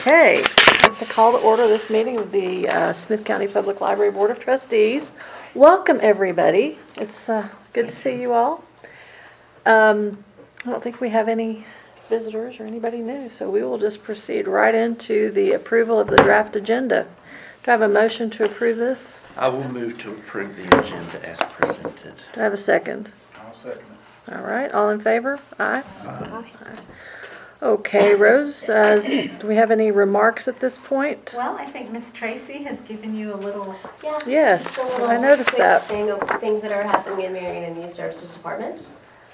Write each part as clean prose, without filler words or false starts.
Okay, I'd like to call to order this meeting of the Smith County Public Library Board of Trustees. Welcome, everybody. It's good to see you all. I don't think we have any visitors or anybody new, so we will just proceed right into the approval of the draft agenda. Do I have a motion to approve this? I will move to approve the agenda as presented. Do I have a second? I'll second it. All right, all in favor? Aye. Aye. Okay, Rose, do we have any remarks at this point? Well, I think Miss Tracy has given you a little, Yeah. Yes, just a little I noticed quick that. Thing of things that are happening in Marion and the Youth Services Department.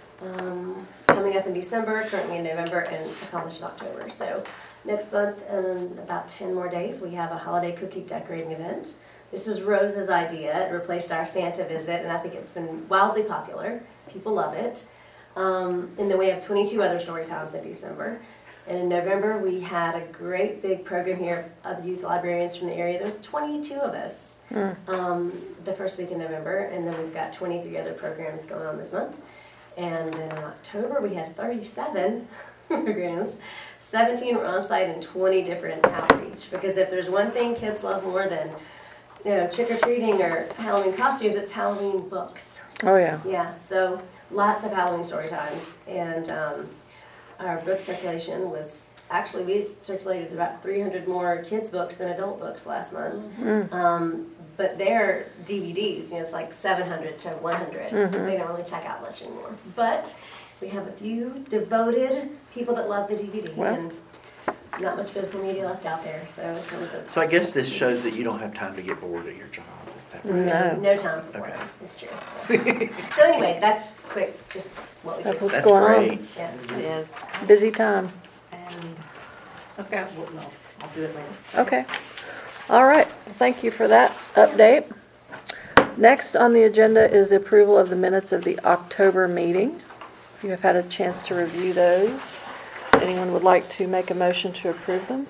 Coming up in December, currently in November, and accomplished in October. So next month, in about 10 more days, we have a holiday cookie decorating event. This was Rose's idea. It replaced our Santa visit, and I think it's been wildly popular. People love it. And then we have 22 other story times in December. And in November, we had a great big program here of youth librarians from the area. There's 22 of us the first week in November, and then we've got 23 other programs going on this month. And then in October, we had 37 programs. 17 were on site and 20 different outreach. Because if there's one thing kids love more than trick-or-treating or Halloween costumes, it's Halloween books. Oh, yeah. Yeah, so lots of Halloween story times, and our book circulation was, actually we circulated about 300 more kids books than adult books last month. But they're DVDs, it's like 700 to 100. They don't really check out much anymore. But we have a few devoted people that love the DVD, Well. and not much physical media left out there, so in terms of... So I guess this shows that you don't have time to get bored at your job. Is that right? No. No time for boredom. Okay. It's true. So anyway, that's quick, just what we That's do. what's That's going on. great. Yeah. it is, Busy time. and, okay, well, no, I'll do it later. Okay. All right. Thank you for that update. Next on the agenda is the approval of the minutes of the October meeting. You have had a chance to review those. Anyone would like to make a motion to approve them?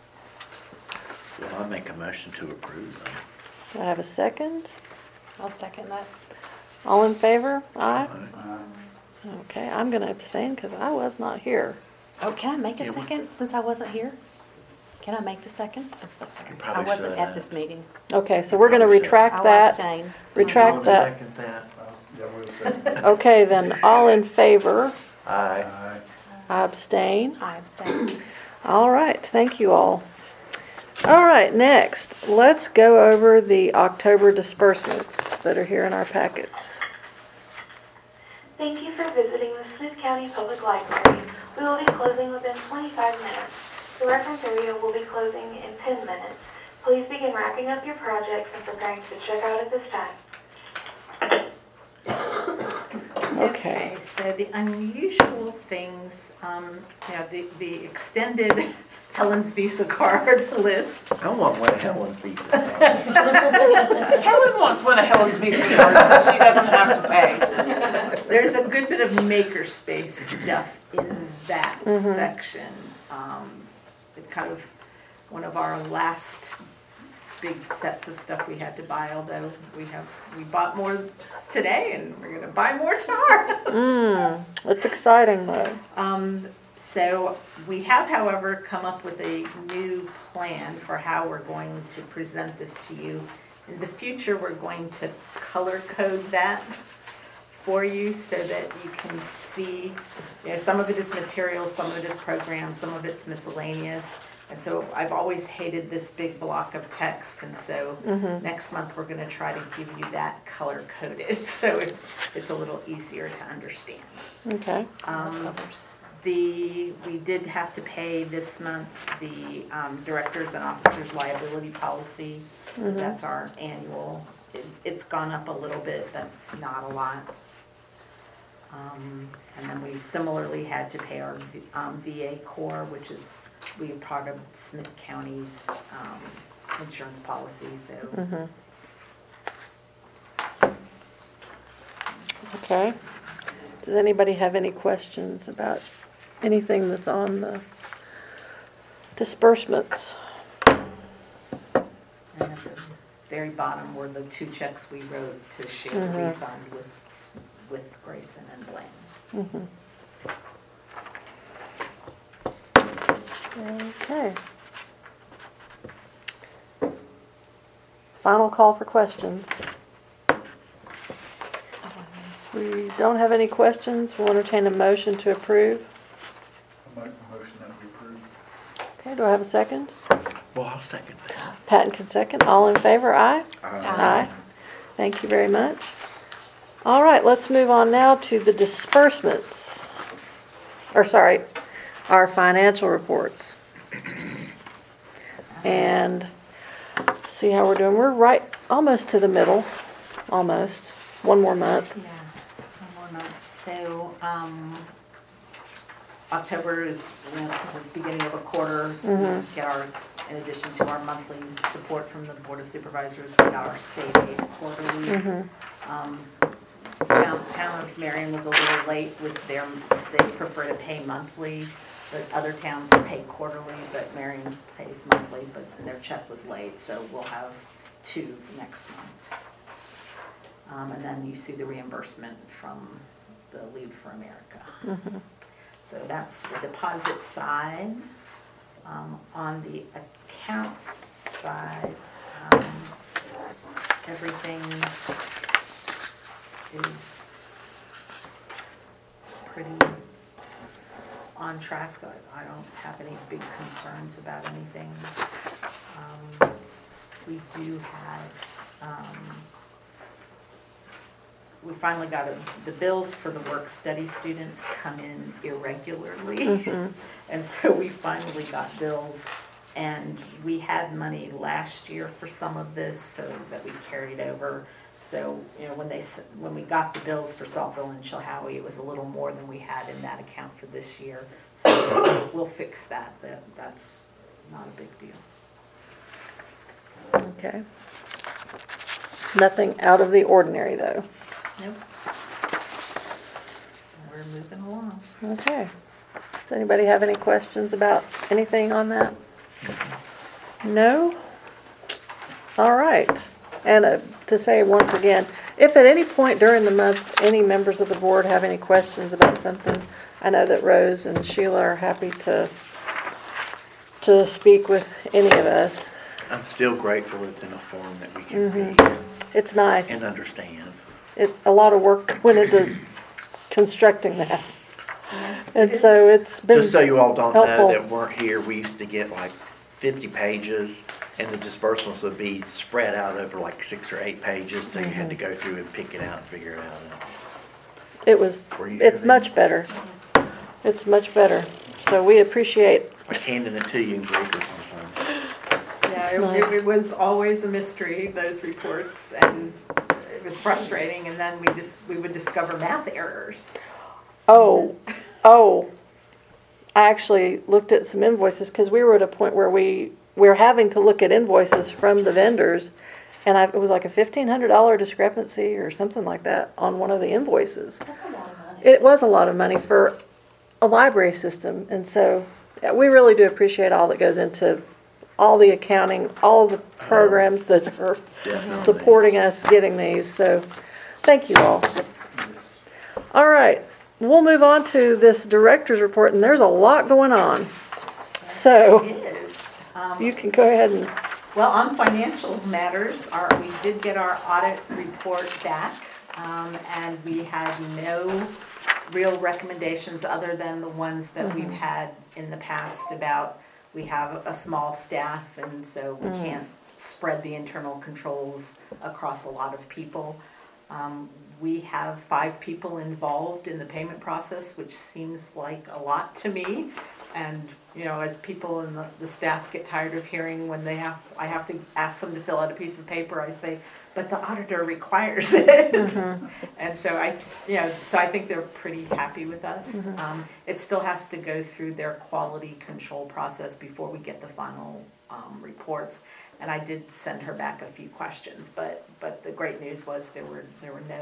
Well, I make a motion to approve them. Do I have a second? I'll second that. All in favor? Aye. Aye. Okay, I'm going to abstain because I was not here. Oh, can I make a Yeah, we- second, since I wasn't here? Can I make the second? I'm so sorry. You I probably wasn't should at have. this meeting. Okay, so we're going to Probably should. retract I'll that. abstain. Retract I'll that. second that. Yeah, we'll second. Okay, then all in favor? Aye. Aye. I abstain. I abstain. All right, thank you all. All right, next, let's go over the October disbursements that are here in our packets. Thank you for visiting the Smith County Public Library. We will be closing within 25 minutes. The reference area will be closing in 10 minutes. Please begin wrapping up your projects and preparing to check out at this time. Okay. So the unusual things, the extended Helen's Visa card list. I want one of Helen's Visa. Helen wants one of Helen's Visa cards so she doesn't have to pay. There's a good bit of makerspace stuff in that section. Kind of one of our last big sets of stuff we had to buy, although we bought more today and we're gonna buy more tomorrow. It's exciting though. So we have, however, come up with a new plan for how we're going to present this to you. In the future, we're going to color code that for you so that you can see, some of it is material, some of it is program, some of it's miscellaneous. And so I've always hated this big block of text, and so next month we're going to try to give you that color coded so it's a little easier to understand. Okay. We did have to pay this month the directors and officers liability policy. That's our annual. It's gone up a little bit, but not a lot. And then we similarly had to pay our VA Corps, which is we are part of Smith County's insurance policy. So Okay. Does anybody have any questions about anything that's on the disbursements? and at the very bottom were the 2 checks we wrote to share the refund with Grayson and Blaine. Okay. final call for questions. We don't have any questions. We'll entertain a motion to approve. I make a motion that we approve. Okay, do I have a second? Well, I'll second that. Patton can second. All in favor, aye? Aye. Thank you very much. All right, let's move on now to the disbursements. Our financial reports. And see how we're doing. We're right, almost to the middle, almost. One more month. Yeah, one more month. So, October is, it's beginning of a quarter. Get our, in addition to our monthly support from the Board of Supervisors, we got our state aid quarterly. Town of Marion was a little late with their, they prefer to pay monthly. The other towns pay quarterly, but Marion pays monthly, but their check was late, so we'll have 2 next month. And then you see the reimbursement from the Lead for America. So that's the deposit side. On the accounts side, everything is pretty on track. I don't have any big concerns about anything. We do have, we finally got the bills for the work-study students come in irregularly. And so we finally got bills, and we had money last year for some of this, so that we carried over. So, you know, when we got the bills for Saltville and Chilhowie, it was a little more than we had in that account for this year. So we'll fix that. That's not a big deal. Okay. Nothing out of the ordinary, though. Nope. We're moving along. Okay. Does anybody have any questions about anything on that? No? All right. And to say once again, if at any point during the month, any members of the board have any questions about something, I know that Rose and Sheila are happy to speak with any of us. I'm still grateful it's in a form that we can read It's nice. and understand. A lot of work went into constructing that. Yes, And it so is. it's been Just so you all don't helpful. know that weren't here, we used to get like 50 pages, and the disbursements would be spread out over like 6 or 8 pages, so you had to go through and pick it out and figure it out. Were you It's here much better. It's much better. So we appreciate, Like handing it to you and read it sometimes. Yeah, nice. it was always a mystery, those reports, and it was frustrating, and then we would discover math errors. oh, I actually looked at some invoices because we were at a point where we're having to look at invoices from the vendors, and it was like a $1,500 discrepancy or something like that on one of the invoices. That's a lot of money. It was a lot of money for a library system, and so yeah, we really do appreciate all that goes into all the accounting, all the programs that are Definitely. supporting us getting these, so thank you all. All right, we'll move on to this director's report, and there's a lot going on. So It is. you can go ahead and, Well, on financial matters, we did get our audit report back, and we had no real recommendations other than the ones that we've had in the past about we have a small staff, and so we can't spread the internal controls across a lot of people. We have 5 people involved in the payment process, which seems like a lot to me. And, you know, as people and the staff get tired of hearing when I have to ask them to fill out a piece of paper, I say, but the auditor requires it. And so I think they're pretty happy with us. It still has to go through their quality control process before we get the final reports. And I did send her back a few questions, but the great news was there were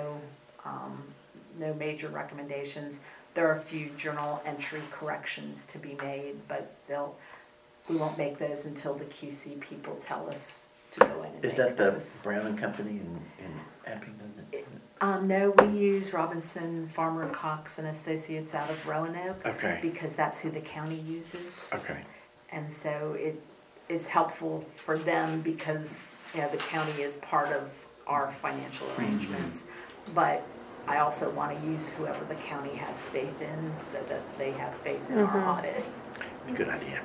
no major recommendations. There are a few journal entry corrections to be made, but we won't make those until the QC people tell us to go in and Is make that the those. Brown and Company in Abingdon? No, we use Robinson, Farmer, Cox and Associates out of Roanoke. Okay. Because that's who the county uses. Okay. And so it is helpful for them because the county is part of our financial arrangements, but I also want to use whoever the county has faith in so that they have faith in our audit. Good idea.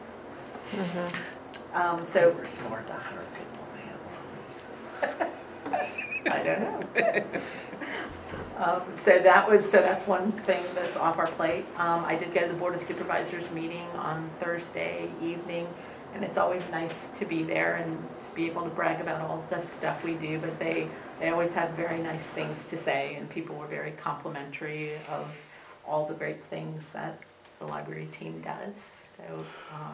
So We're smart to hire people, man. I don't know. So that's one thing that's off our plate. I did go to the Board of Supervisors meeting on Thursday evening, and it's always nice to be there and to be able to brag about all the stuff we do, but they always have very nice things to say, and people were very complimentary of all the great things that the library team does. So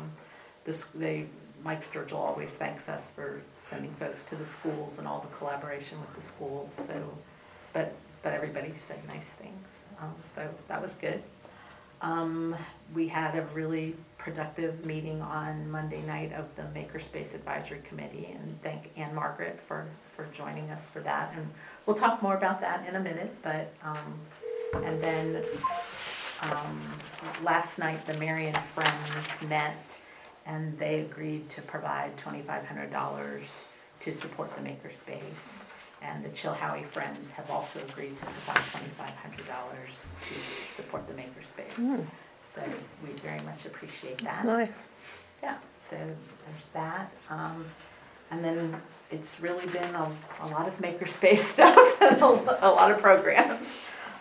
Mike Sturgill always thanks us for sending folks to the schools and all the collaboration with the schools. So, but everybody said nice things. So that was good. We had a really productive meeting on Monday night of the Makerspace Advisory Committee, and thank Ann Margaret for joining us for that. And we'll talk more about that in a minute, but, and then last night the Marion Friends met, and they agreed to provide $2,500 to support the Makerspace. And the Chilhowie Friends have also agreed to provide $2,500 to support the Makerspace. So we very much appreciate that. That's nice. Yeah, so there's that. And then it's really been a lot of Makerspace stuff and a lot of programs.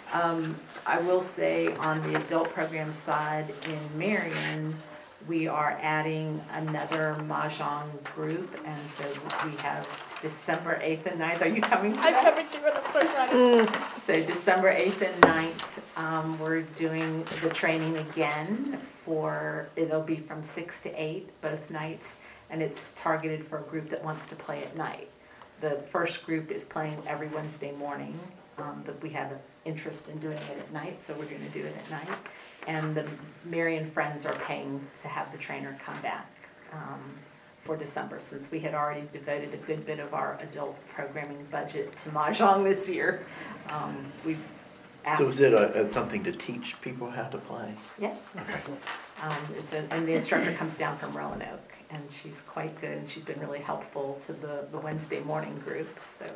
I will say on the adult program side in Marion, we are adding another Mahjong group, and so we have December 8th and 9th. Are you coming to that? I'm coming to it, I'm so excited. So December 8th and 9th, we're doing the training again it'll be from 6 to 8 both nights, and it's targeted for a group that wants to play at night. The first group is playing every Wednesday morning, but we have an interest in doing it at night, so we're going to do it at night. And the Marion Friends are paying to have the trainer come back for December, since we had already devoted a good bit of our adult programming budget to Mahjong this year. We asked. So is it something to teach people how to play? Yeah. And the instructor comes down from Roanoke, and she's quite good, and she's been really helpful to the Wednesday morning group. So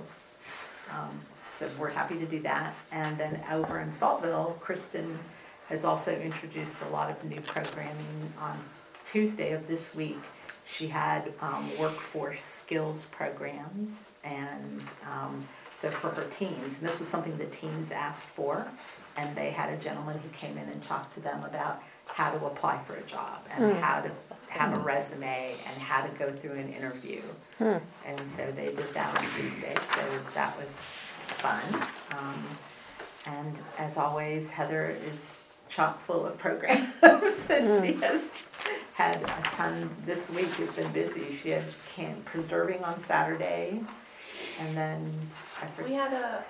we're happy to do that. And then over in Saltville, Kristen has also introduced a lot of new programming. On Tuesday of this week, she had workforce skills programs, and so for her teens, and this was something that teens asked for, and they had a gentleman who came in and talked to them about how to apply for a job, and how to have a resume, and how to go through an interview. And so they did that on Tuesday, so that was fun. And as always, Heather is chock full of programs, so she has had a ton. This week has been busy. She had preserving on Saturday, and then We had a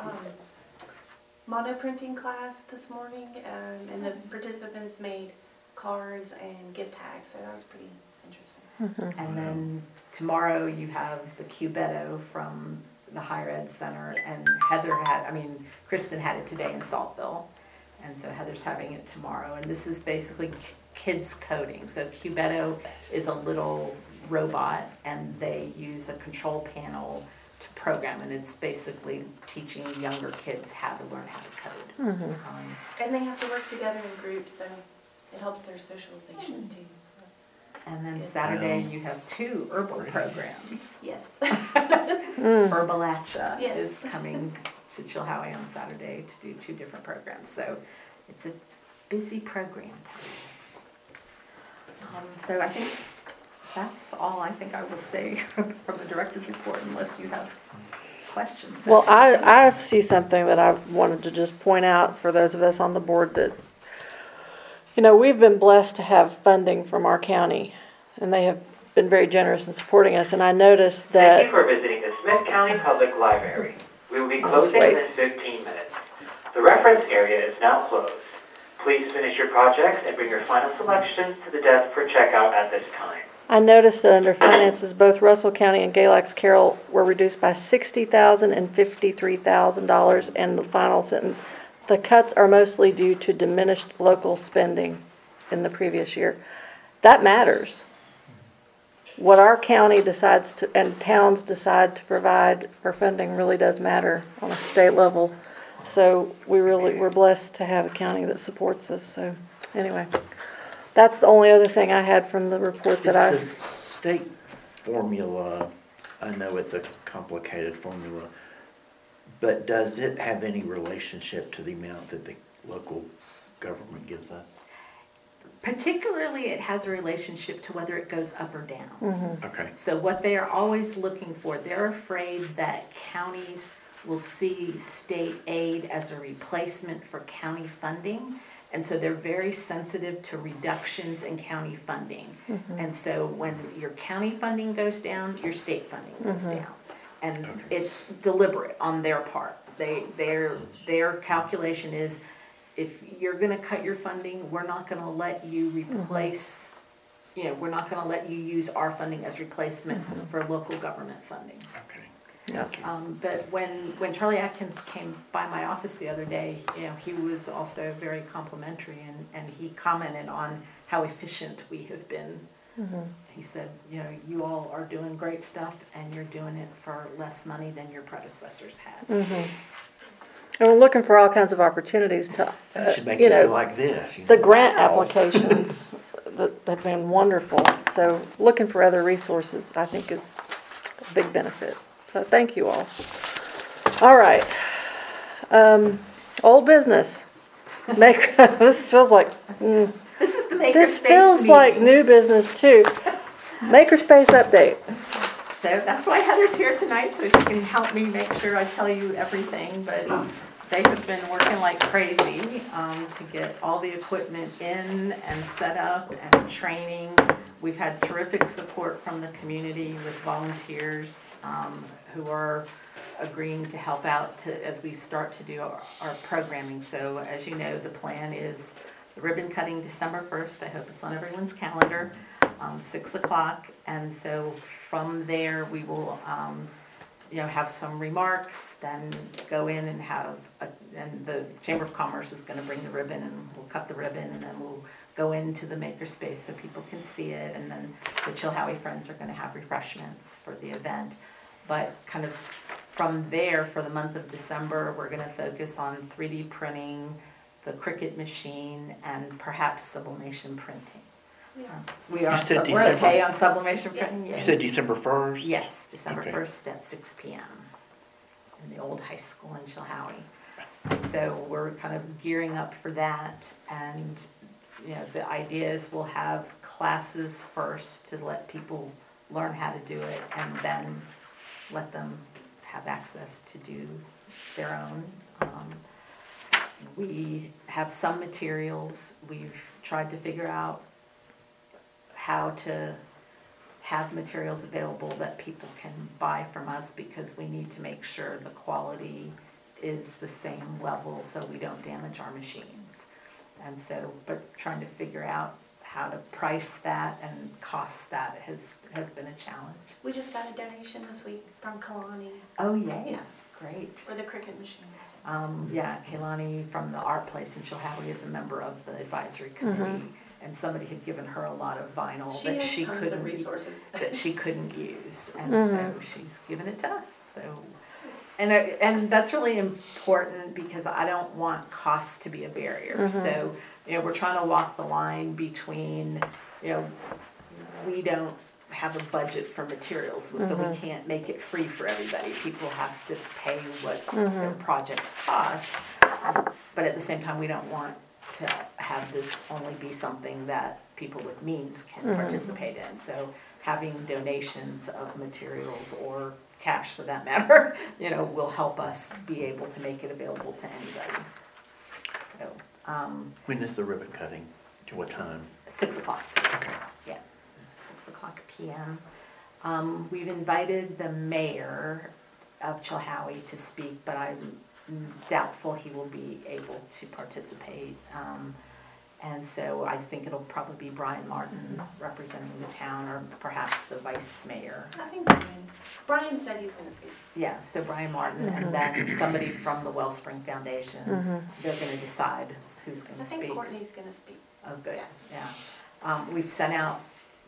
mono printing class this morning, and the participants made cards and gift tags, so that was pretty interesting. And then tomorrow you have the Cubetto from the Higher Ed Center, and Kristen had it today in Saltville, and so Heather's having it tomorrow. And this is basically kids coding. So Cubetto is a little robot, and they use a control panel to program, and it's basically teaching younger kids how to learn how to code. And they have to work together in groups, so it helps their socialization too. And then Good. Saturday you have 2 herbal programs. Yes. Herbalacha Yes. is coming to Chilhowie on Saturday to do 2 different programs. So it's a busy program time. So I think that's all I think I will say from the director's report, unless you have questions. Well, I see something that I wanted to just point out for those of us on the board that, we've been blessed to have funding from our county, and they have been very generous in supporting us. And I noticed Thank you that, for visiting the Smith County Public Library. We will be closing wait. in 15 minutes. The reference area is now closed. Please finish your projects and bring your final selections to the desk for checkout at this time. I noticed that under finances, both Russell County and Galax Carroll were reduced by $60,000 and $53,000. And the final sentence, the cuts are mostly due to diminished local spending in the previous year. That matters. what our county decides to, and towns decide to provide for funding really does matter on a state level. So we're blessed to have a county that supports us, so anyway. That's the only other thing I had from the report that I. Is the state formula, I know it's a complicated formula, but does it have any relationship to the amount that the local government gives us? Particularly, it has a relationship to whether it goes up or down. Okay. So what they are always looking for, they're afraid that counties will see state aid as a replacement for county funding. And so they're very sensitive to reductions in county funding. And so when your county funding goes down, your state funding goes down. And it's deliberate on their part. Their calculation is, if you're gonna cut your funding, we're not gonna let you replace, we're not gonna let you use our funding as replacement for local government funding. Okay. Yeah. But when Charlie Atkins came by my office the other day, he was also very complimentary, and he commented on how efficient we have been. He said, you all are doing great stuff, and you're doing it for less money than your predecessors had. And we're looking for all kinds of opportunities to, You should make it feel like this. the grant applications that have been wonderful. So looking for other resources, I think, is a big benefit. So thank you all. All right. Old business. This feels like, This is the makerspace this feels like meeting. new business too. Makerspace update. So that's why Heather's here tonight, so she can help me make sure I tell you everything. But they have been working like crazy to get all the equipment in and set up and training. We've had terrific support from the community with volunteers who are agreeing to help out as we start to do our programming. So as you know, the plan is the ribbon cutting December 1st. I hope it's on everyone's calendar, 6 o'clock. And so from there, we will have some remarks, then go in and and the Chamber of Commerce is going to bring the ribbon, and we'll cut the ribbon, and then we'll go into the makerspace so people can see it, and then the Chilhowie Friends are going to have refreshments for the event. But kind of from there, for the month of December, we're going to focus on 3D printing, the Cricut machine, and perhaps sublimation printing. We're okay on sublimation printing. You said December 1st? Yes, December Okay. 1st at 6 p.m. in the old high school in Chilhowie. And so we're kind of gearing up for that, and the idea is we'll have classes first to let people learn how to do it, and then let them have access to do their own. We have some materials. We've tried to figure out how to have materials available that people can buy from us, because we need to make sure the quality is the same level so we don't damage our machines. And so, but trying to figure out how to price that and cost that has been a challenge. We just got a donation this week from Kalani Oh, yay. Yeah. Great. for the Cricut machines. Kaylani from the art place in Chilhowie is a member of the advisory committee, and somebody had given her a lot of vinyl She that has she tons couldn't of resources. that she couldn't use, and so she's given it to us. So, and that's really important, because I don't want costs to be a barrier. So, we're trying to walk the line between, we don't have a budget for materials, so we can't make it free for everybody. People have to pay what their projects cost, but at the same time, we don't want to have this only be something that people with means can participate in. So having donations of materials, or cash for that matter, will help us be able to make it available to anybody. So, When is the ribbon cutting? To what time? 6 o'clock. Okay. Yeah, 6 o'clock p.m. We've invited the mayor of Chilhowie to speak, but I'm doubtful he will be able to participate. And so I think it'll probably be Brian Martin representing the town, or perhaps the vice mayor. I think Brian said he's going to speak. Yeah, so Brian Martin, and then somebody from the Wellspring Foundation. They're going to decide who's going I to think speak. Courtney's going to speak. Oh, good, yeah. We've sent out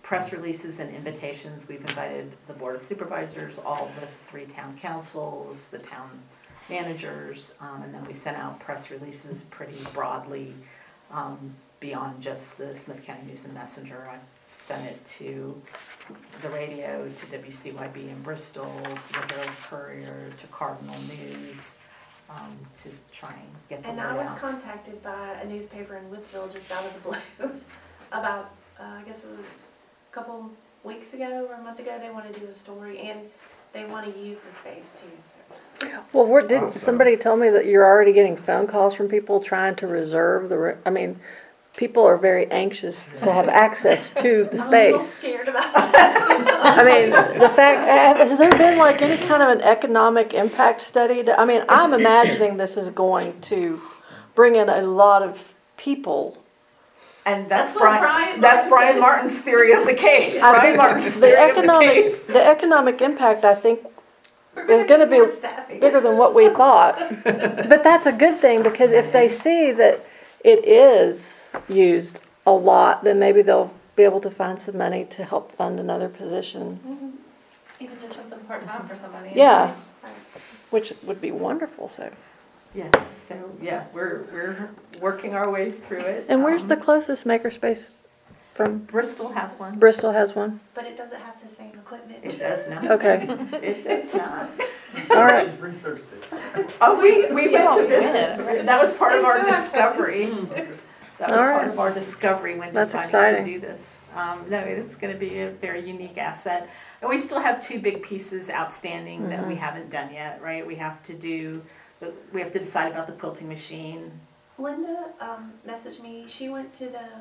press releases and invitations. We've invited the Board of Supervisors, all the 3 town councils, the town managers, and then we sent out press releases pretty broadly beyond just the Smith County News and Messenger. I sent it to the radio, to WCYB in Bristol, to the Herald Courier, to Cardinal News, to try and get the word And out. I was contacted by a newspaper in Woodville just out of the blue about, I guess it was a couple weeks ago or a month ago, they want to do a story and they want to use the space too, so. Well, didn't somebody tell me that you're already getting phone calls from people trying to reserve I mean, people are very anxious to have access to the I'm a little space. scared about that. I mean, the fact, has there been like any kind of an economic impact study? I mean, I'm imagining this is going to bring in a lot of people. And That's what Brian that's Martin Brian said. Martin's theory of the case. I Brian think Martin's the theory of the case. economic impact, I think, We're is gonna gonna need more be staff. bigger than what we thought. But that's a good thing, because if they see that it is used a lot, then maybe they'll be able to find some money to help fund another position, Even just something part-time for somebody. Yeah. which would be wonderful, so. Yes, so, yeah, we're working our way through it. And where's the closest makerspace from? Bristol has one. Bristol has one? But it doesn't have the same equipment. It does not. Okay, It does not. all right. She's researched it. Oh, we went to Yeah. visit. That was part of our discovery. That was All part right. of our discovery when That's deciding exciting. to do this. No, it's going to be a very unique asset. And we still have 2 big pieces outstanding that we haven't done yet, right? We have to decide about the quilting machine. Linda messaged me. She went to the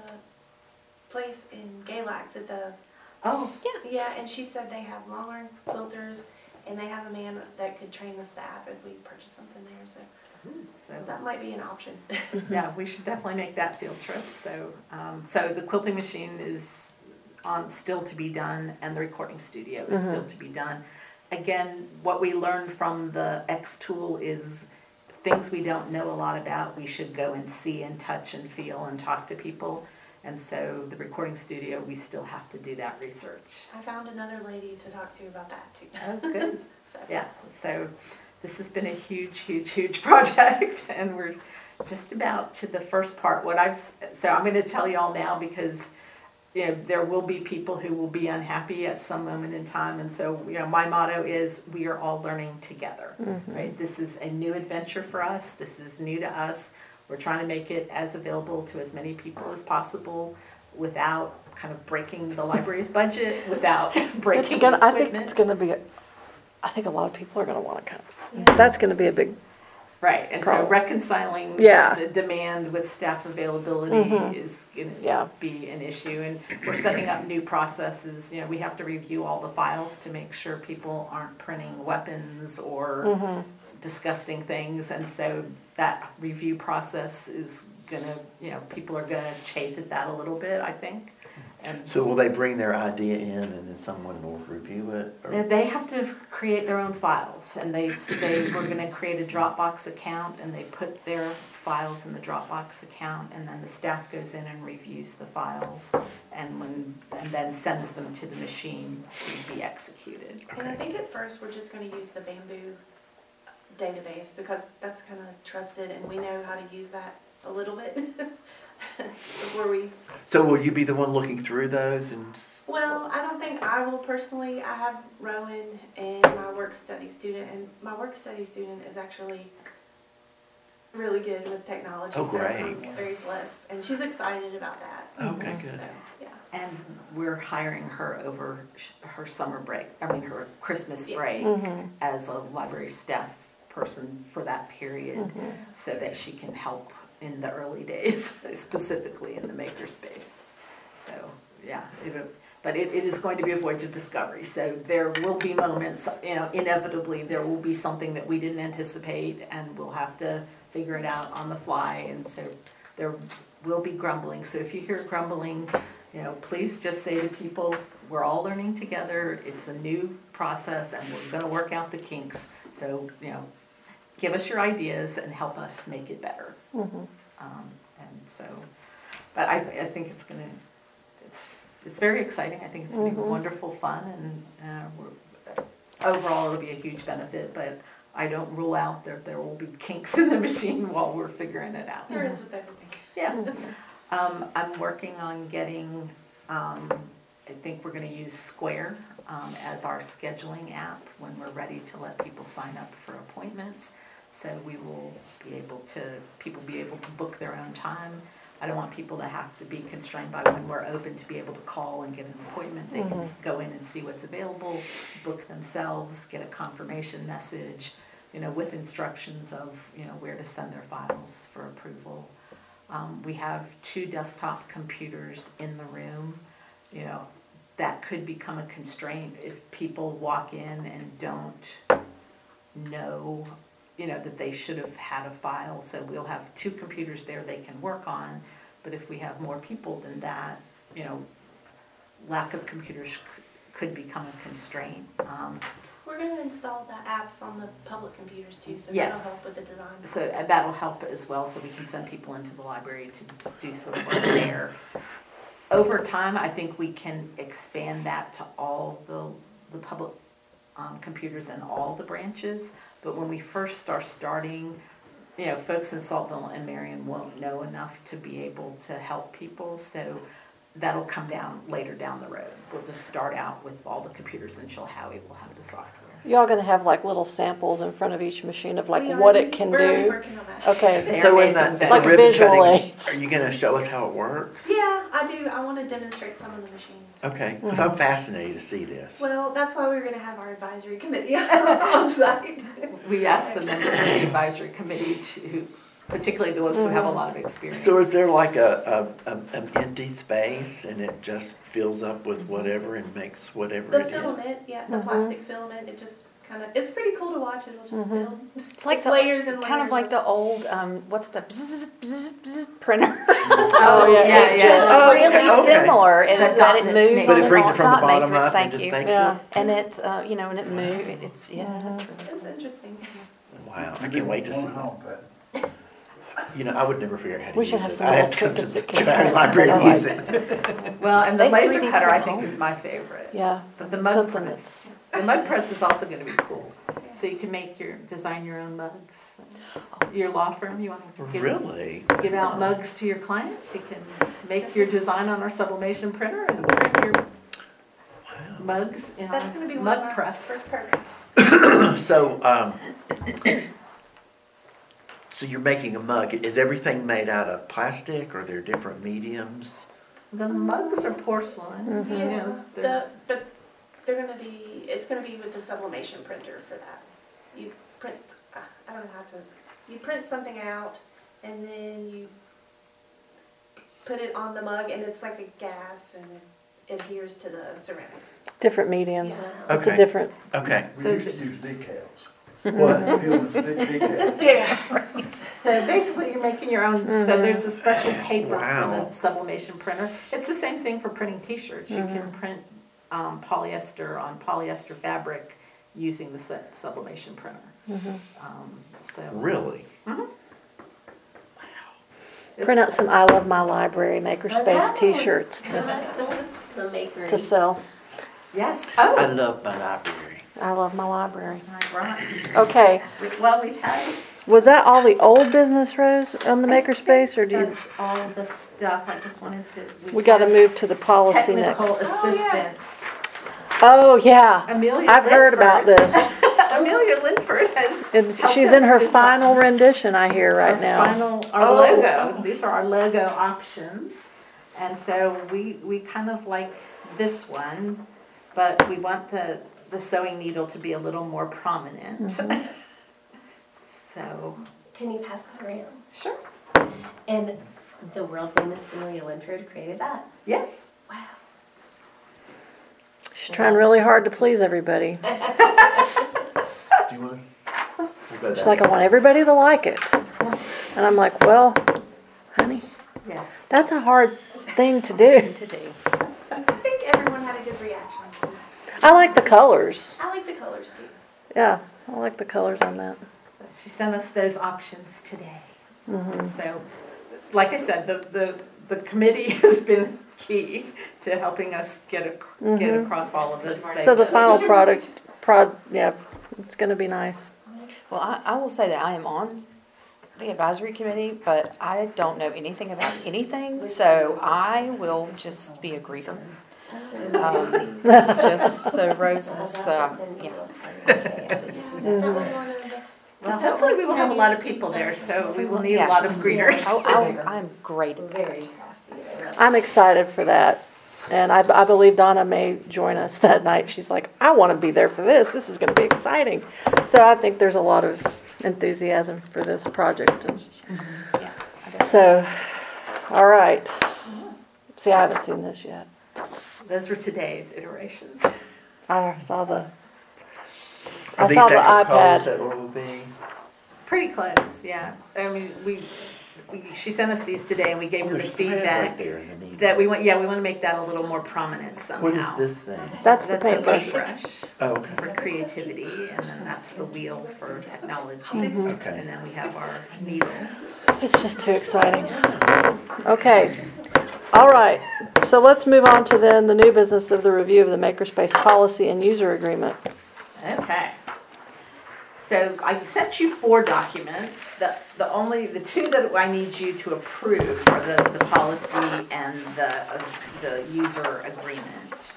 place in Galax at the, Oh, yeah, and she said they have long-arm quilters and they have a man that could train the staff if we purchase something there, so so that might be an option. yeah, we should definitely make that field trip. So, so the quilting machine is still to be done, and the recording studio is still to be done. Again, what we learned from the X tool is things we don't know a lot about, we should go and see and touch and feel and talk to people. And so the recording studio, we still have to do that research. I found another lady to talk to about that too. Oh, good. So. Yeah, so this has been a huge project, and we're just about to the first part. So I'm going to tell you all now, because there will be people who will be unhappy at some moment in time, and so my motto is we are all learning together. Right? This is a new adventure for us. This is new to us. We're trying to make it as available to as many people as possible without kind of breaking the library's budget, without breaking equipment. I think it's gonna be, I think a lot of people are gonna wanna come. That's gonna be a big, Right, and so problem. reconciling Yeah. the demand with staff availability is going Yeah. to be an issue. And we're setting up new processes. We have to review all the files to make sure people aren't printing weapons or disgusting things. And so that review process is going to, people are going to chafe at that a little bit, I think. And So will they bring their idea in and then someone will review it? Or? they have to create their own files, and they were going to create a Dropbox account, and they put their files in the Dropbox account, and then the staff goes in and reviews the files, and then sends them to the machine to be executed. And I think at first we're just going to use the Bamboo database because that's kind of trusted and we know how to use that a little bit before we. So will you be the one looking through those and? Well, I don't think I will personally. I have Rowan and my work study student, and my work study student is actually really good with technology. Oh, so great. I'm very blessed, and she's excited about that. Okay, good. So, yeah. And we're hiring her over her summer break, her Christmas Yes. break, as a library staff person for that period, so that she can help in the early days, specifically in the makerspace. So, yeah, but it is going to be a voyage of discovery. So there will be moments, inevitably there will be something that we didn't anticipate, and we'll have to figure it out on the fly. And so there will be grumbling. So if you hear grumbling, please just say to people, we're all learning together. It's a new process, and we're going to work out the kinks. So, give us your ideas and help us make it better. And so, but I think it's it's very exciting. I think it's going to be wonderful fun, and overall it'll be a huge benefit, but I don't rule out that there will be kinks in the machine while we're figuring it out. There is with everything. Yeah. I'm working on getting, I think we're going to use Square as our scheduling app when we're ready to let people sign up for appointments. So we will be able to, people be able to book their own time. I don't want people to have to be constrained by when we're open to be able to call and get an appointment. They can go in and see what's available, book themselves, get a confirmation message, with instructions of, where to send their files for approval. We have 2 desktop computers in the room. That could become a constraint if people walk in and don't know, that they should have had a file. So we'll have 2 computers there they can work on. But if we have more people than that, lack of computers could become a constraint. We're going to install the apps on the public computers too, so Yes. that'll help with the design. So that'll help as well, so we can send people into the library to do some work there. Over time, I think we can expand that to all the public computers in all the branches. But when we first are starting, folks in Saltville and Marion won't know enough to be able to help people. So that'll come down later down the road. We'll just start out with all the computers, and Chilhowie will have the software. Y'all gonna have like little samples in front of each machine of like We what already- it can we're already do? working on that. Okay, They So are in making that Like ribbon visual cutting, aids. are you gonna show us how it works? Yeah, I do. I want to demonstrate some of the machines. Okay, because I'm fascinated to see this. Well, that's why we're going to have our advisory committee on site. We asked the members of the advisory committee to, particularly those who have a lot of experience. So is there like an empty space and it just fills up with whatever and makes whatever The it is? filament, yeah, the plastic filament, it just kind of, it's pretty cool to watch. It'll just build. It's like It's the, layers and kind of layers like of- the old, what's the bzz, bzz, bzz printer? Oh, yeah. It's Oh, really okay. similar, is The that dot it ma- moves But on it brings a it from the dot bottom matrix, up and thank just you. makes Yeah. it? And it, and it moves, it's, yeah, that's really It's interesting. Wow, I can't wait to see One that. home, but I would never figure out how to We use should have it. some I'd little have to come to trinkets the that can county help. library to I use like it. Well, and the They laser 3D cutter, I print think, is homes. my favorite. Yeah, But the mug something press, the mug press is also gonna be cool. So you can design your own mugs. Your law firm, you wanna Really? give out mugs to your clients? You can make your design on our sublimation printer and print your mugs in That's going to be our one of mug our press. first programs. So you're making a mug. Is everything made out of plastic or are there different mediums? The mugs are porcelain, you Yeah, know, they're- but they're going to be, it's going to be with the sublimation printer for that. You print, I don't know how to, you print something out and then you put it on the mug and it's like a gas and it adheres to the ceramic. different mediums. Yeah. It's a Okay. different, Okay. we So used to the- use decals. What? Peel and stick decals. Yeah. So basically, you're making your own, so there's a special paper for Wow. the sublimation printer. It's the same thing for printing t-shirts. You can print polyester on polyester fabric using the sublimation printer. So Really? print out some I Love My Library Makerspace t-shirts The maker. to sell. Yes, I oh, love my library. I love my library. right. Okay, Well, we had, was that all the old business, Rose, on the Makerspace, or do you, that's all the stuff. I just wanted to. we gotta had move to the policy next. Technical assistance. Oh, yeah, Amelia I've heard about Linford- this. Amelia Linford has. And helped she's in us her design final rendition, I hear, right our now. Our logo, these are our logo options. And so we kind of like this one, but we want the sewing needle to be a little more prominent. So, Can you pass that around? sure, And the world famous Amelia Linford created that. yes. Wow. She's trying really hard to please everybody. Do you want to? She's like, I want everybody to like it. And I'm like, well, honey, Yes. that's a hard thing to do. to do. I think everyone had a good reaction to it. I like the colors. I like the colors too. Yeah, I like the colors on that. She sent us those options today. So, like I said, the committee has been key to helping us get across all of this. So the final yeah, it's gonna be nice. Well, I will say that I am on the advisory committee, but I don't know anything about anything, so I will just be a greeter. Just so Rose is, yeah. Well, hopefully we will have a lot of people there, so we will need a lot of greeters. I'm great at that. I'm excited for that. And I believe Donna may join us that night. She's like, I want to be there for this. This is going to be exciting. So I think there's a lot of enthusiasm for this project. Yeah. So, all right. See, I haven't seen this yet. Those were today's iterations. I saw the Are these iPad. actual colors that will be? Pretty close, yeah. I mean, she sent us these today and we gave her the There's thread feedback right there in the needle. that we want to make that a little more prominent What somehow. is this thing? That's the That's a paintbrush. paintbrush Oh, okay. for creativity, and then that's the wheel for technology. Okay. And then we have our needle. It's just too exciting. Okay. All right. So let's move on to then the new business of the review of the Makerspace policy and user agreement. Okay. So I sent you 4 documents. The 2 that I need you to approve are the policy and the user agreement.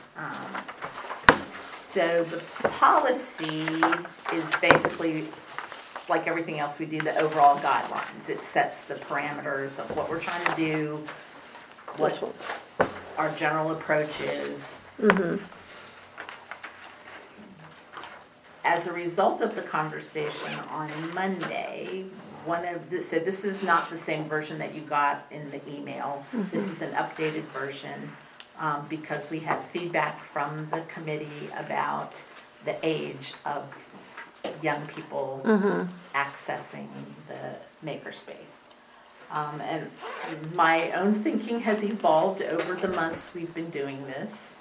So the policy is basically like everything else we do, the overall guidelines. It sets the parameters of what we're trying to do, what our general approach is. As a result of the conversation on Monday, so this is not the same version that you got in the email. This is an updated version because we had feedback from the committee about the age of young people accessing the makerspace. And my own thinking has evolved over the months we've been doing this.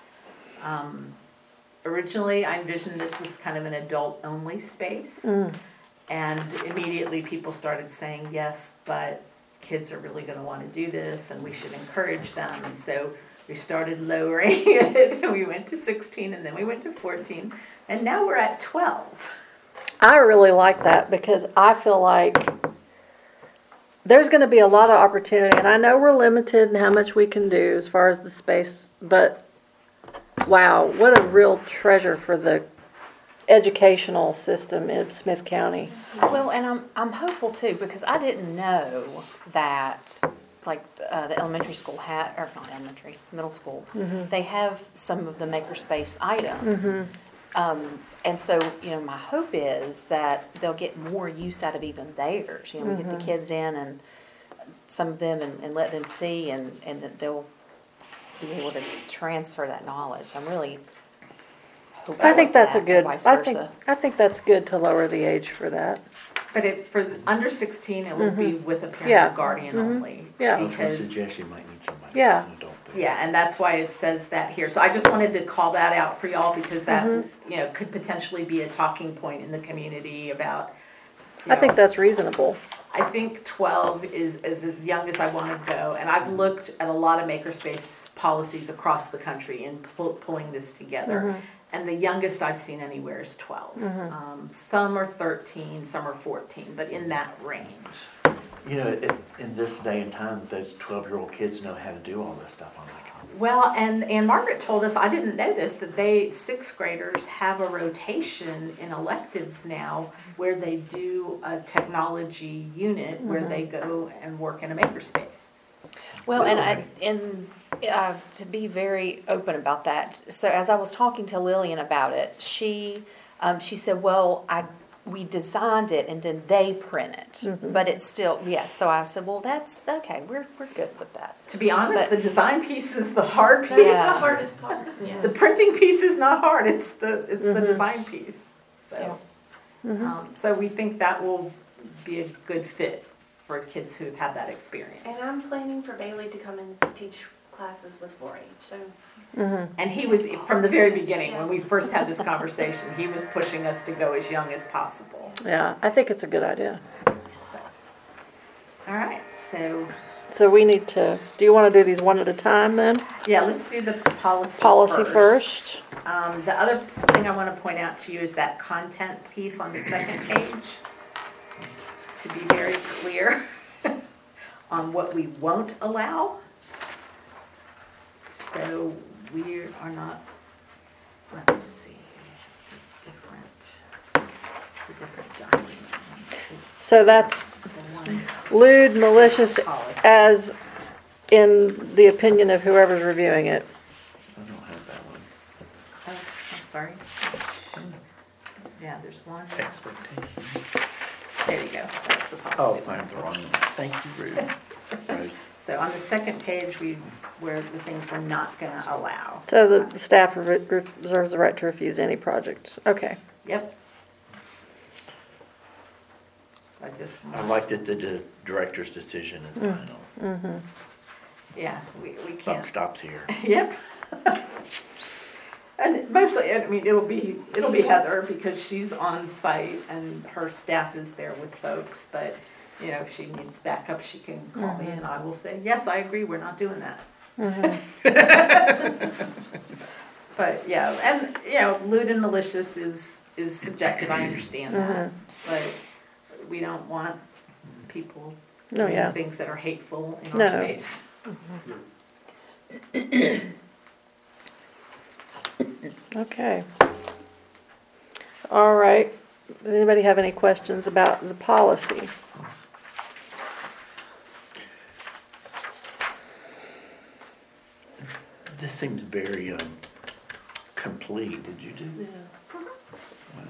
Originally, I envisioned this as kind of an adult-only space, and immediately people started saying, yes, but kids are really going to want to do this, and we should encourage them, and so we started lowering it. We went to 16, and then we went to 14, and now we're at 12. I really like that because I feel like there's going to be a lot of opportunity, and I know we're limited in how much we can do as far as the space, but wow, what a real treasure for the educational system in Smith County. Well, and I'm hopeful too, because I didn't know that, like, the elementary school or not elementary, middle school, they have some of the makerspace items. And so, my hope is that they'll get more use out of even theirs. We get the kids in and some of them and let them see and that they'll be able to transfer that knowledge. I'm really hopeful. So I think that's a that, good. and vice versa. I think that's good to lower the age for that. But for under 16, it will be with a parent Yeah. or guardian only. Yeah. I was gonna Because suggest you might need somebody. Yeah. An adult there. yeah, and that's why it says that here. So I just wanted to call that out for y'all because that could potentially be a talking point in the community about. I think that's reasonable. I think 12 is as young as I want to go, and I've looked at a lot of makerspace policies across the country in pulling this together. And the youngest I've seen anywhere is 12. Some are 13, some are 14, but in that range. In this day and time, those 12-year-old kids know how to do all this stuff on that. Well, and Margaret told us, I didn't know this, that 6th graders have a rotation in electives now where they do a technology unit where they go and work in a makerspace. Well, and to be very open about that, so as I was talking to Lillian about it, she said, well, we designed it and then they print it, but it's still, yes. So I said, well, that's okay. We're good with that. To be honest, the design piece is the hard piece. Yeah. The hardest part. Yeah. The printing piece is not hard. It's the design piece. So, so we think that will be a good fit for kids who have had that experience. And I'm planning for Bailey to come and teach classes with 4-H. So And he was, from the very beginning, when we first had this conversation, he was pushing us to go as young as possible. Yeah, I think it's a good idea. So, all right, so so we need to, do you want to do these one at a time then? Yeah, let's do the policy Policy first? The other thing I want to point out to you is that content piece on the second page. To be very clear on what we won't allow. So we are not, let's see, it's a different document. So that's The one lewd, malicious, policy. as in the opinion of whoever's reviewing it. I don't have that one. Oh, I'm sorry. Yeah, there's one. Expectation. There you go, that's the Oh, policy. I have the wrong one. Thank you, Ruth. Right. So on the second page, where the things we're not gonna allow. So the staff reserves the right to refuse any project. Okay. Yep. So I just, I like that the director's decision is final. yeah, we Buck can't. stops here. Yep. And mostly, I mean, it'll be Heather because she's on site and her staff is there with folks, but, you know, if she needs backup, she can call me and I will say, yes, I agree, we're not doing that. But, yeah, and, you know, lewd and malicious is subjective, I understand that, but we don't want people No, doing yeah. things that are hateful in No. our space. Okay. All right. Does anybody have any questions about the policy? This seems very complete. Did you do this? Wow.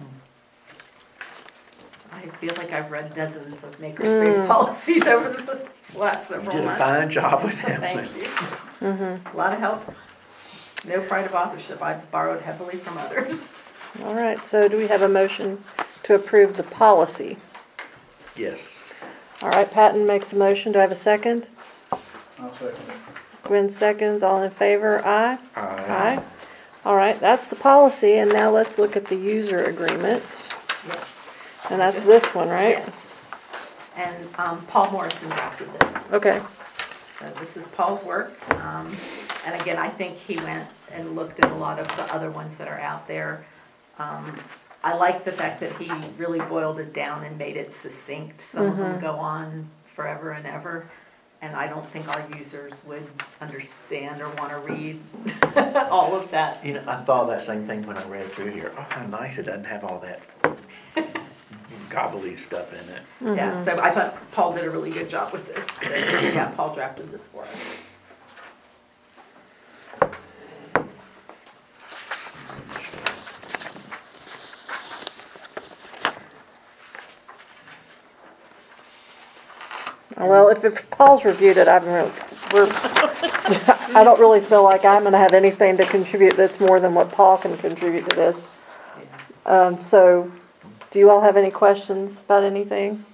I feel like I've read dozens of makerspace policies over the last You several did a months. fine job with that Thank one. you. A lot of help. No pride of authorship. I borrowed heavily from others. All right, so do we have a motion to approve the policy? Yes. All right, Patton makes a motion. Do I have a second? I'll second it. Gwen seconds. All in favor? Aye? Aye. All right, that's the policy, and now let's look at the user agreement. Yes. And that's this one, right? Yes. And Paul Morrison drafted this. Okay. So this is Paul's work. And again, I think he went and looked at a lot of the other ones that are out there. I like the fact that he really boiled it down and made it succinct. Some of them go on forever and ever. And I don't think our users would understand or want to read all of that. You know, I thought that same thing when I read through here. Oh, how nice it doesn't have all that gobbly stuff in it. Yeah, so I thought Paul did a really good job with this. But, yeah, Paul drafted this for us. Well, if Paul's reviewed it, I don't really feel like I'm gonna have anything to contribute that's more than what Paul can contribute to this. So, do you all have any questions about anything?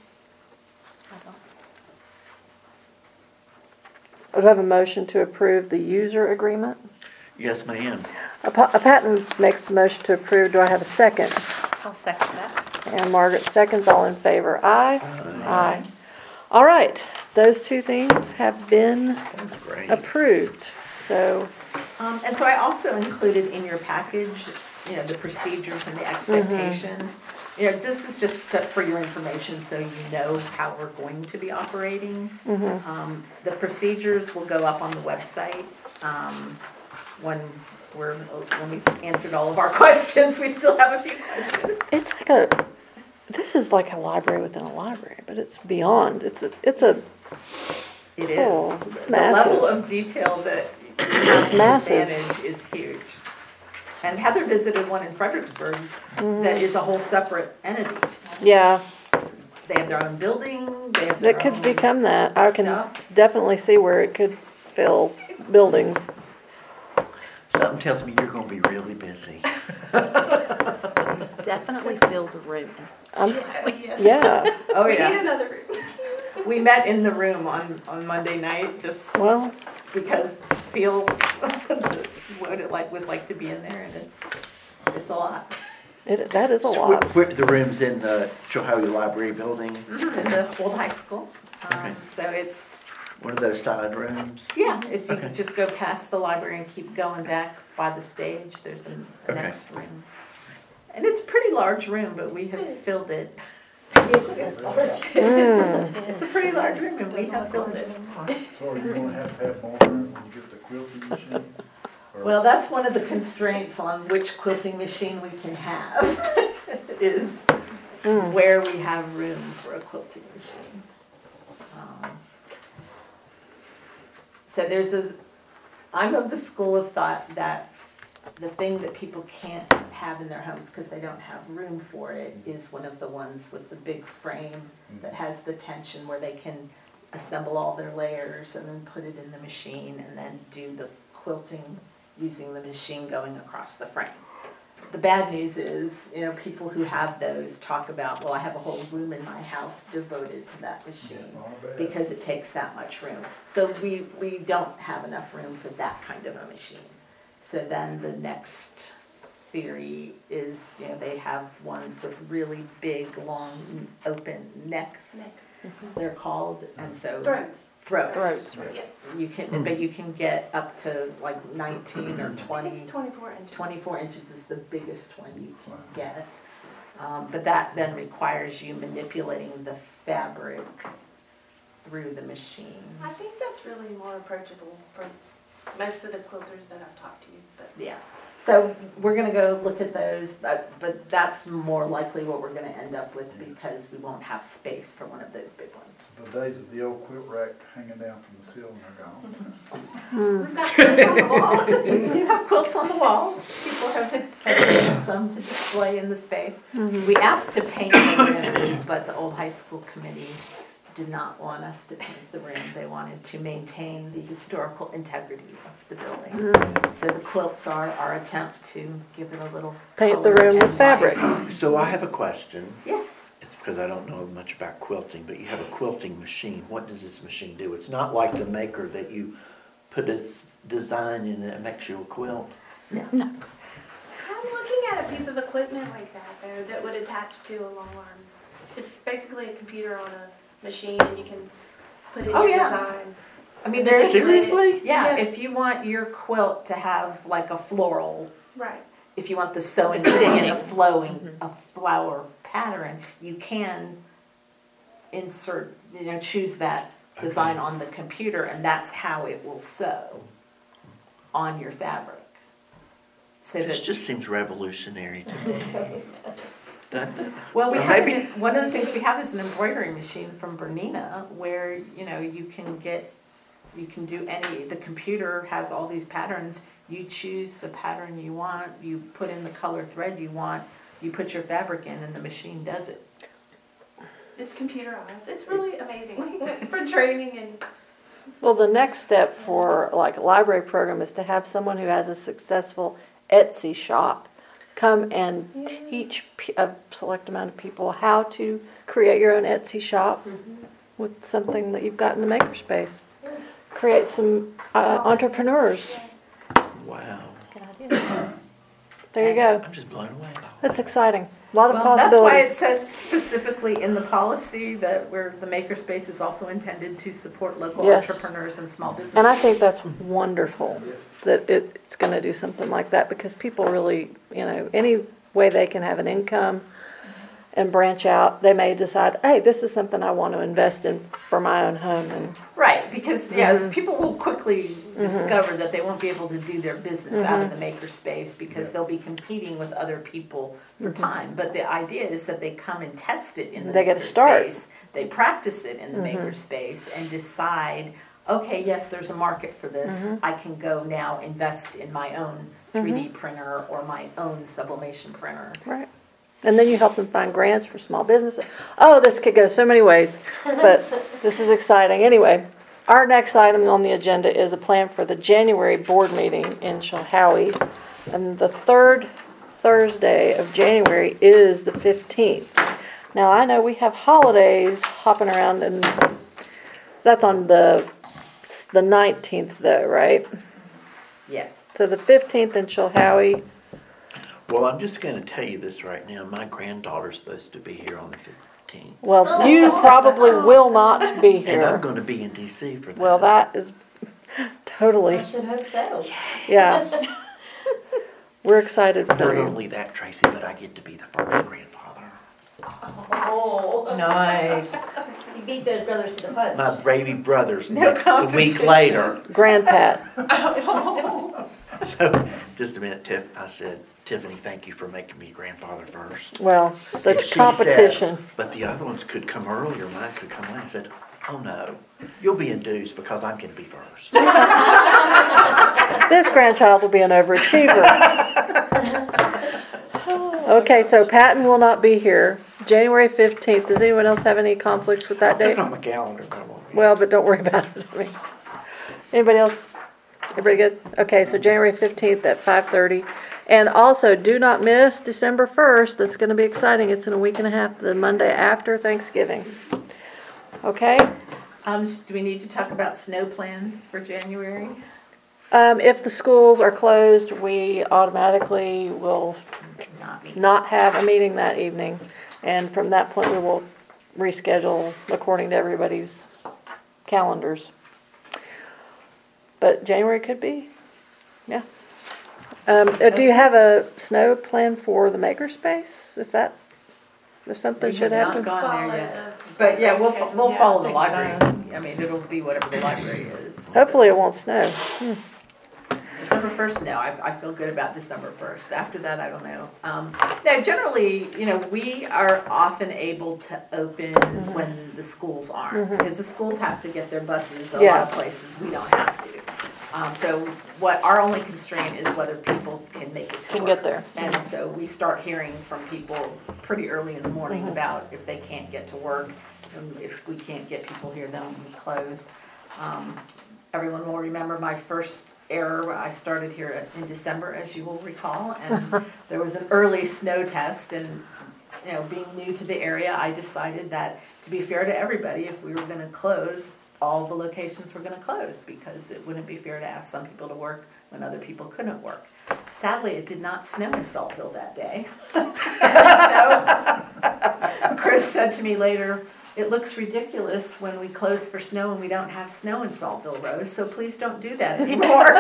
I have a motion to approve the user agreement. Yes, ma'am. Patton makes the motion to approve. Do I have a second? I'll second that. And Margaret seconds. All in favor? Aye. Aye. All right. Those two things have been That's great. approved. So, And so I also included in your package, you know, the procedures and the expectations. You know, this is just set for your information so you know how we're going to be operating. The procedures will go up on the website when we've answered all of our questions. We still have a few questions. it's like this is like a library within a library, but it's beyond. It's a It Oh, is. it's The massive. level of detail that you have to massive. manage is huge. And Heather visited one in Fredericksburg that is a whole separate entity. yeah, They have their own building, they have their that could own become that. I can stuff. definitely see where it could fill buildings. Something tells me you're gonna be really busy. He's definitely filled the room. Yes. Yeah, Oh, We need yeah. another room. We met in the room on Monday night, just well, because to feel what it was like to be in there, and it's a lot. that is a lot. The room's in the Chihuahua Library building. In the old high school. Okay. So it's One of those side rooms? Yeah, is you Okay. can just go past the library and keep going back by the stage, there's a Okay. next room. And it's a pretty large room, but we have filled it. It's large. It's a pretty large room and we have filled it. So are you gonna have more room when you get the quilting machine? Or- Well, that's one of the constraints on which quilting machine we can have, is where we have room for a quilting machine. So I'm of the school of thought that the thing that people can't have in their homes because they don't have room for it is one of the ones with the big frame that has the tension where they can assemble all their layers and then put it in the machine and then do the quilting using the machine going across the frame. The bad news is, people who have those talk about, well, I have a whole room in my house devoted to that machine because it takes that much room. So we don't have enough room for that kind of a machine. So then the next theory is, they have ones with really big, long, open necks. They're called, and so Throats. throats. Yes. But you can get up to like 19 or 20. It's 24 inches. 24 inches is the biggest one you can get. But that then requires you manipulating the fabric through the machine. I think that's really more approachable for most of the quilters that I've talked to, but Yeah. So we're gonna go look at those, but that's more likely what we're gonna end up with because we won't have space for one of those big ones. The days of the old quilt rack hanging down from the ceiling are gone. we've got things on the wall. We do have quilts on the walls. People have made some to display in the space. We asked to paint the room, but the old high school committee did not want us to paint the room. They wanted to maintain the historical integrity of the building. So the quilts are our attempt to give it a little Paint the color room with and fabric. life. So I have a question. Yes. It's because I don't know much about quilting, but you have a quilting machine. What does this machine do? It's not like the maker that you put a design in and it makes you a quilt. I'm looking at a piece of equipment like that though, that would attach to a long arm. It's basically a computer on a machine and you can put in Oh, your yeah. design. I mean, there's Seriously? Yeah, Yes. if you want your quilt to have like a floral, Right. if you want the sewing The to be in stitching. a flowing, a flower pattern, you can insert, choose that design on the computer and that's how it will sew on your fabric. So This that, just seems revolutionary to me. well, Or maybe- one of the things we have is an embroidery machine from Bernina where, you can do the computer has all these patterns. You choose the pattern you want, you put in the color thread you want, you put your fabric in and the machine does it. It's computerized. It's really amazing for training and Well, the next step for like a library program is to have someone who has a successful Etsy shop come and teach a select amount of people how to create your own Etsy shop with something that you've got in the makerspace. Create some entrepreneurs. Wow. Good idea. There you go. I'm just blown away. That's exciting. A lot of Well, that's why it possibilities. says specifically in the policy that the makerspace is also intended to support local Yes. entrepreneurs and small businesses. And I think that's wonderful that it's going to do something like that because people really, any way they can have an income and branch out, they may decide, hey, this is something I want to invest in for my own home. And Right, because people will quickly discover that they won't be able to do their business out of the makerspace because they'll be competing with other people for time. But the idea is that they come and test it in the They get a start. makerspace. They practice it in the makerspace and decide, okay, yes, there's a market for this. I can go now invest in my own 3D printer or my own sublimation printer. right. And then you help them find grants for small businesses. Oh, this could go so many ways, but this is exciting. Anyway, our next item on the agenda is a plan for the January board meeting in Chilhowie. And the third Thursday of January is the 15th. Now, I know we have holidays hopping around, and that's on the 19th though, right? Yes. So the 15th in Chilhowie. Well, I'm just going to tell you this right now. My granddaughter's supposed to be here on the 15th. Well, you probably will not be And I'm here. gonna be in DC for that. Well, that is totally, I should hope so. yeah. We're excited Not for you. only that, Tracy, but I get to be the first grandfather. Oh. Nice. You beat those brothers to the punch. My baby brother's No a week competition. later. Grandpat. So, just a minute, I said, Tiffany, thank you for making me grandfather first. Well, the And she competition. said, but the other ones could come earlier, mine could come later. I said, oh no, you'll be induced because I'm gonna be first. This grandchild will be an overachiever. Okay, so Patton will not be here. January 15th. Does anyone else have any conflicts with that Put it date? on my calendar, but I won't be. Well, but don't worry about it. I mean, anybody else? Everybody good? Okay, so January 15th at 5:30. And also, do not miss December 1st. That's going to be exciting. It's in a week and a half, the Monday after Thanksgiving. Okay? Do we need to talk about snow plans for January? If the schools are closed, we automatically will Not me. not have a meeting that evening. And from that point, we will reschedule according to everybody's calendars. But January could be, yeah. Do you have a snow plan for the makerspace? If something We should have not happen? gone Follow there yet. the But yeah, we'll schedule. follow the I libraries. think so. I mean, it'll be whatever the library is. Hopefully it won't snow. December 1st, no, I feel good about December 1st. After that, I don't know. No, generally, we are often able to open when the schools aren't. Because the schools have to get their buses, a lot of places, we don't have to. So our only constraint is whether people can make it to Can work. get there. And so we start hearing from people pretty early in the morning about if they can't get to work. And if we can't get people here, then we close. Everyone will remember my first error. I started here in December, as you will recall, and there was an early snow test. And being new to the area, I decided that to be fair to everybody, if we were going to close, all the locations were going to close because it wouldn't be fair to ask some people to work when other people couldn't work. Sadly, it did not snow in Saltville that day. So Chris said to me later, "It looks ridiculous when we close for snow and we don't have snow in Saltville, Rose, so please don't do that anymore."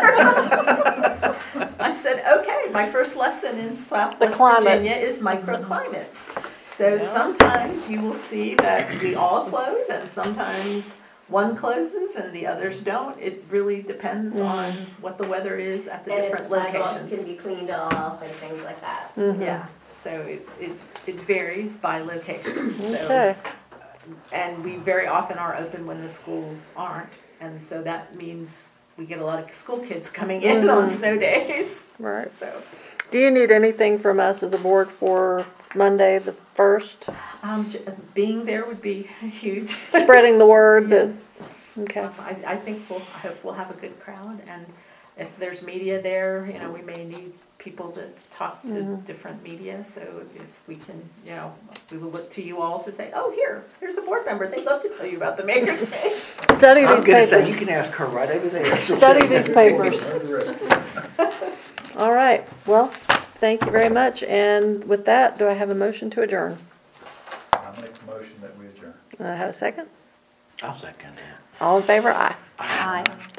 I said, okay, my first lesson in Southwest climate. Virginia is microclimates. So sometimes you will see that we all close and sometimes one closes and the others don't. It really depends on what the weather is at the And if different the sidewalks locations. can be cleaned off and things like that. Yeah, so it varies by location, so. Okay. And we very often are open when the schools aren't, and so that means we get a lot of school kids coming in on snow days. Right. So, Do you need anything from us as a board for Monday, the 1st? being there would be huge. Spreading the word that, okay. I think I hope we'll have a good crowd, and if there's media there, we may need people to talk to different media, so if we can, we will look to you all to say, oh, here's a board member, they'd love to tell you about the Makerspace. Study I these was gonna say, you papers. can ask her right over there. Study these papers. Correct. All right. Well, thank you very much. And with that, do I have a motion to adjourn? I make a motion that we adjourn. I have a second? I'll second that. All in favor? Aye. Aye.